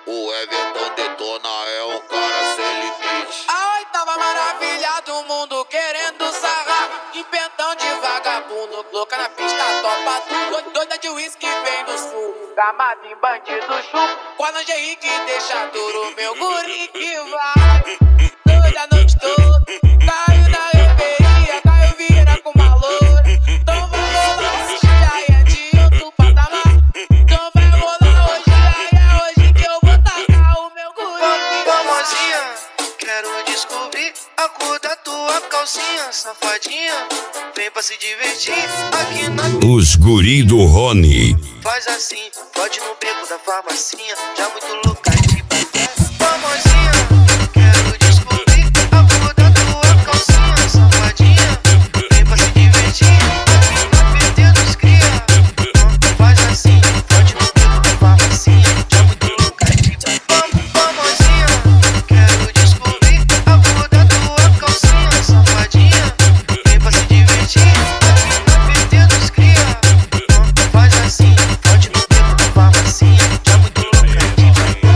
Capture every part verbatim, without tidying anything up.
O Everton detona, é um cara sem limite. A oitava maravilha do mundo querendo sarrar. Empentão de vagabundo, louca na pista, topa tudo. Doida de uísque vem no sul, gamado em bandido chupo. Com a lingerie que deixa duro, meu guri que vai. Doida a noite toda, caiu na reveria, caiu vira com uma loura. Então vai rolar hoje, aí é de outro patamar. Então vai rolar hoje, aí é hoje que eu vou tacar o meu guri. Famosinha, quero descobrir a cor da tua calcinha, safadinha. Vem pra se divertir aqui na... Os guri do Rony. Faz assim, pode no beco da farmacinha, já muito louca de bater. Famosinha, quero descobrir a cor da tua calcinha, safadinha. Vem pra se divertir aqui na P T dos cria. Faz assim, pode no beco da farmacinha, já muito louca de bater. Famosinha, quero descobrir a cor da tua calcinha, safadinha. Vem pra se divertir aqui na P T dos cria. Faz assim, pode no beco da farmacinha, já muito louca de bater.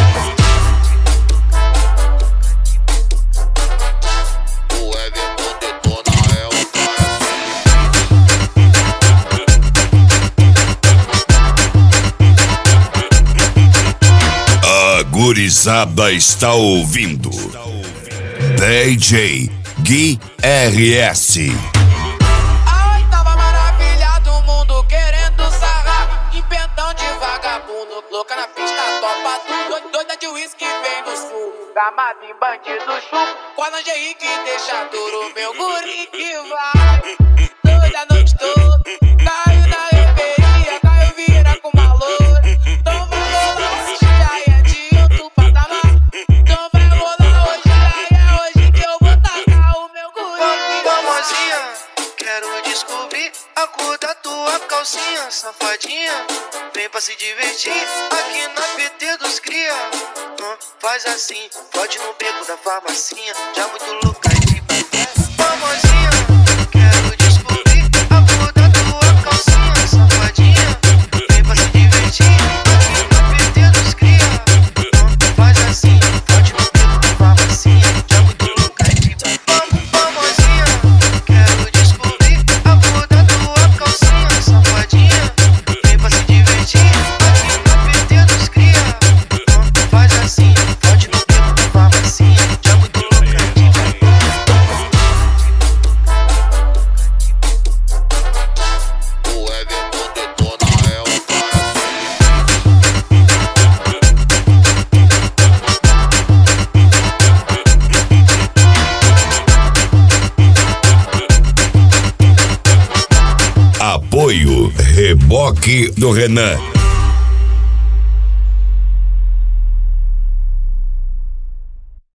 O Everton detona, é um cara sem limite. A gurizada está ouvindo D J Gui R S. A oitava maravilha do mundo querendo sarrar. Empentão de vagabundo, louca na pista, topa tudo. Doida de uísque vem do sul, gamado em bandido chupo. Com a lingerie que deixa duro, meu guri que vai. Doida a noite toda, caiu na reveria, caiu vira com uma loura. Então vai rolar hoje, aí é de outro patamar. Então vai rolar hoje, aí é hoje que eu vou tacar o meu guri. Famosinha, quero descobrir a cor da tua calcinha, safadinha. Vem pra se divertir aqui na P T dos cria. Hum, faz assim, pode no beco da farmacinha, já muito louca de bater. Famosinha, quero descobrir a cor da tua calcinha, safadinha. Vem pra se divertir aqui na P T dos cria. Hum, faz assim, pode no beco da farmacinha, já muito louca de bater. Famosinha, quero descobrir a cor da tua calcinha, safadinha. Vem pra se divertir aqui na P T dos cria. Hum, faz assim, pode no beco da farmacinha, já muito louca de bater. O Everton detona, é um cara sem limite. Apoio Reboque do Renan.